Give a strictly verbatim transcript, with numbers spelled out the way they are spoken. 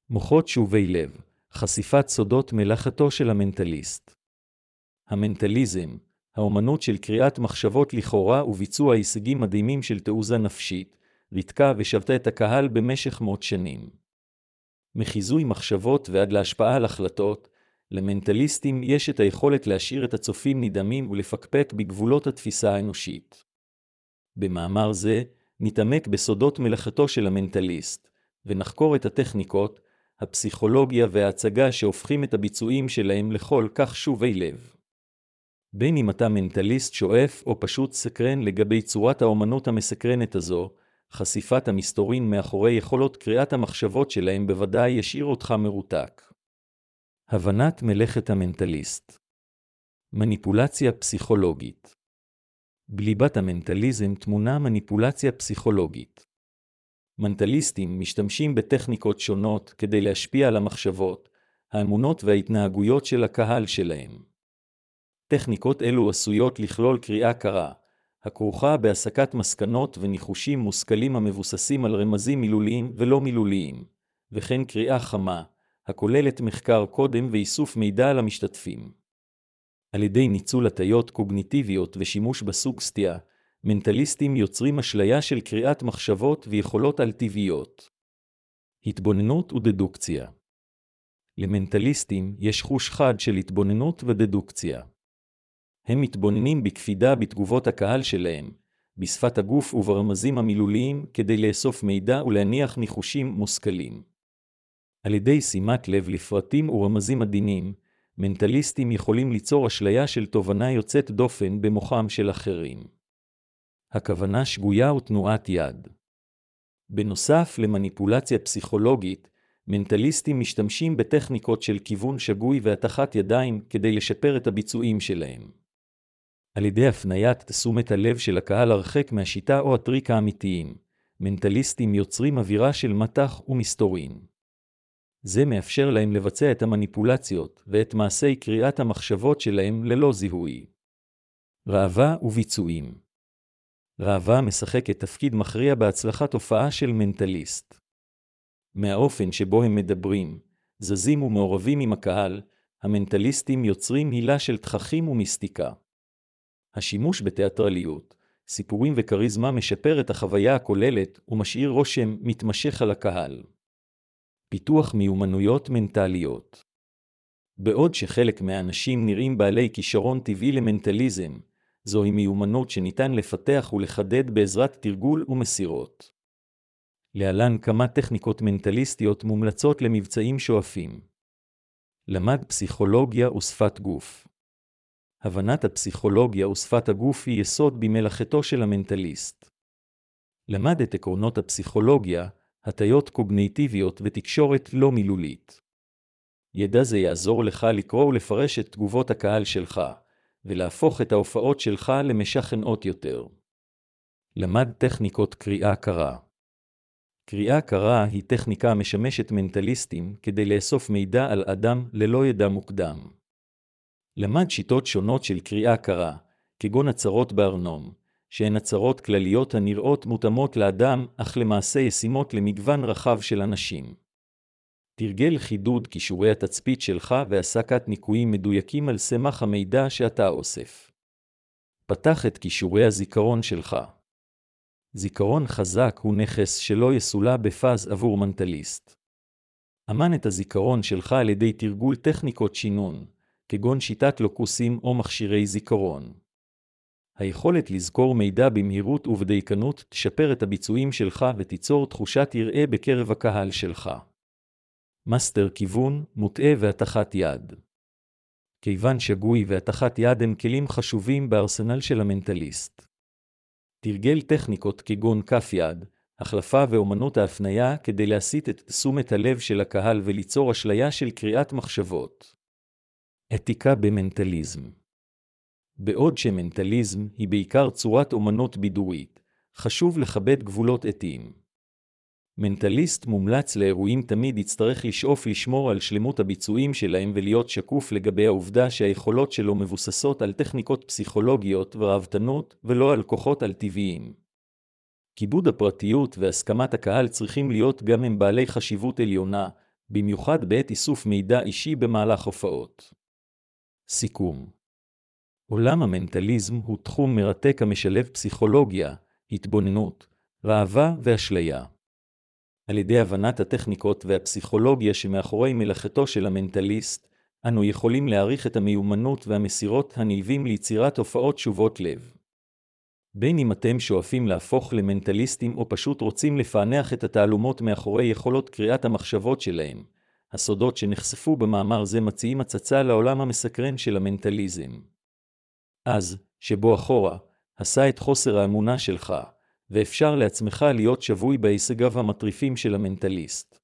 מוחות שובי לב, חשיפת סודות מלאכתו של המנטליסט. המנטליזם, האומנות של קריאת מחשבות לכאורה וביצוע הישגים מדהימים של תעוזה נפשית, ריתקה ושבתה את הקהל במשך מאות שנים. מחיזוי מחשבות ועד להשפעה על החלטות, למנטליסטים יש את היכולת להשאיר את הצופים נדהמים ולפקפק בגבולות התפיסה האנושית. במאמר זה, נתעמק בסודות מלאכתו של המנטליסט, ונחקור את הטכניקות, הפסיכולוגיה וההצגה שהופכים את הביצועים שלהם לכל כך שובי לב. בין אם אתה מנטליסט שואף או פשוט סקרן לגבי צורת האומנות המסקרנת הזו, חשיפת המסתורין מאחורי יכולות קריאת המחשבות שלהם בוודאי ישאיר אותך מרותק. הבנת מלאכת המנטליסט. מניפולציה פסיכולוגית. בליבת המנטליזם תמונה מניפולציה פסיכולוגית. מנטליסטים משתמשים בטכניקות שונות כדי להשפיע על המחשבות, האמונות וההתנהגויות של הקהל שלהם. טכניקות אלו עשויות לכלול קריאה קרה, הכרוכה בהסקת מסקנות וניחושים מושכלים המבוססים על רמזים מילוליים ולא מילוליים, וכן קריאה חמה, הכוללת מחקר קודם ואיסוף מידע על המשתתפים. על ידי ניצול הטיות קוגניטיביות ושימוש בסוגסטיה, מנטליסטים יוצרים אשליה של קריאת מחשבות ויכולות על-טבעיות. התבוננות ודדוקציה. למנטליסטים יש חוש חד של התבוננות ודדוקציה. הם מתבוננים בקפידה בתגובות הקהל שלהם, בשפת הגוף וברמזים המילוליים כדי לאסוף מידע ולהניח ניחושים מושכלים. על ידי שימת לב לפרטים ורמזים עדינים, מנטליסטים יכולים ליצור אשליה של תובנה יוצאת דופן במוחם של אחרים. הכוונה שגויה ותנועת יד. בנוסף למניפולציה פסיכולוגית, מנטליסטים משתמשים בטכניקות של כיוון שגוי והתחת ידיים כדי לשפר את הביצועים שלהם. על ידי הפניית תשומת הלב של הקהל הרחק מהשיטה או הטריק האמיתיים, מנטליסטים יוצרים אווירה של מתח ומסתורין. זה מאפשר להם לבצע את המניפולציות ואת מעשי קריאת המחשבות שלהם ללא זיהוי. ראווה וביצועים. ראווה משחקת תפקיד מכריע בהצלחת הופעה של מנטליסט. מהאופן שבו הם מדברים, זזים ומעורבים עם הקהל, המנטליסטים יוצרים הילה של תככים ומיסטיקה. השימוש בתיאטרליות, סיפורים וקריזמה משפר את החוויה הכוללת ומשאיר רושם מתמשך על הקהל. פיתוח מיומנויות מנטליות. בעוד שחלק מהאנשים נראים בעלי כישרון טבעי למנטליזם, זוהי מיומנות שניתן לפתח ולחדד בעזרת תרגול ומסירות. להלן כמה טכניקות מנטליסטיות מומלצות למבצעים שואפים. למד פסיכולוגיה ושפת גוף. הבנת הפסיכולוגיה ושפת הגוף היא יסוד במלאכתו של המנטליסט. למד את עקרונות הפסיכולוגיה, הטיות קוגניטיביות ותקשורת לא מילולית. ידע זה יעזור לך לקרוא ולפרש את תגובות הקהל שלך, ולהפוך את ההופעות שלך למשכנעות יותר. למד טכניקות קריאה קרה. קריאה קרה היא טכניקה המשמשת מנטליסטים כדי לאסוף מידע על אדם ללא ידע מוקדם. למד שיטות שונות של קריאה קרה, כגון הצהרות בארנום, שהן הצהרות כלליות הנראות מותאמות לאדם, אך למעשה ישימות למגוון רחב של אנשים. תרגל חידוד כישורי התצפית שלך והסקת ניקויים מדויקים על סמך המידע שאתה אוסף. פתח את כישורי הזיכרון שלך. זיכרון חזק הוא נכס שלא יסולא בפז עבור מנטליסט. אמן את הזיכרון שלך על ידי תרגול טכניקות שינון, כגון שיטת לוקוסים או מכשירי זיכרון. היכולת לזכור מידע במהירות ובדייקנות תשפר את הביצועים שלך ותיצור תחושת יראה בקרב הקהל שלך. מאסטר כיוון, מוטעה והתחת יד. כיוון שגוי והתחת יד הם כלים חשובים בארסנל של המנטליסט. תרגל טכניקות כגון כף יד, החלפה ואומנות ההפניה כדי להסיט את תשומת הלב של הקהל וליצור אשליה של קריאת מחשבות. אתיקה במנטליזם. בעוד שמנטליזם היא בעיקר צורת אומנות בידורית, חשוב לכבד גבולות אתיים. מנטליסט מומלץ לאירועים תמיד יצטרך לשאוף לשמור על שלמות הביצועים שלהם ולהיות שקוף לגבי העובדה שהיכולות שלו מבוססות על טכניקות פסיכולוגיות ורהבתנות ולא על כוחות על טבעיים. כיבוד הפרטיות והסכמת הקהל צריכים להיות גם הם בעלי חשיבות עליונה, במיוחד בעת איסוף מידע אישי במהלך הופעות. סיכום. עולם המנטליזם הוא תחום מרתק המשלב פסיכולוגיה, התבוננות, ראווה ואשליה. על ידי הבנת הטכניקות והפסיכולוגיה שמאחורי מלאכתו של המנטליסט, אנו יכולים להעריך את המיומנות והמסירות הנלווים ליצירת הופעות שובות לב. בין אם אתם שואפים להפוך למנטליסטים או פשוט רוצים לפענח את התעלומות מאחורי יכולות קריאת המחשבות שלהם, הסודות שנחשפו במאמר זה מציעים הצצה לעולם המסקרן של המנטליזם. אז, שבו אחורה, עשה את חוסר האמונה שלך, ואפשר לעצמך להיות שבוי בהישגיו המטריפים של המנטליסט.